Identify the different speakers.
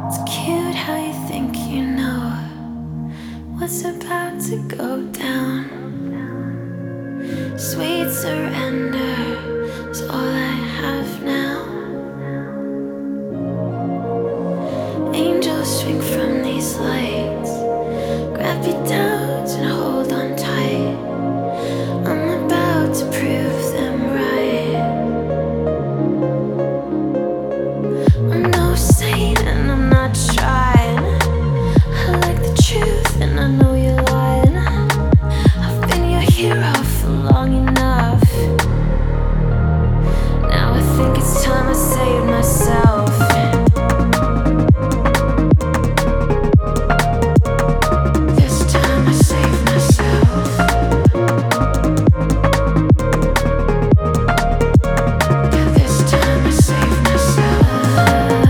Speaker 1: It's cute how you think you know what's about to go down. Sweet surrender is all I have now. Angels swing from these lights, grab you down.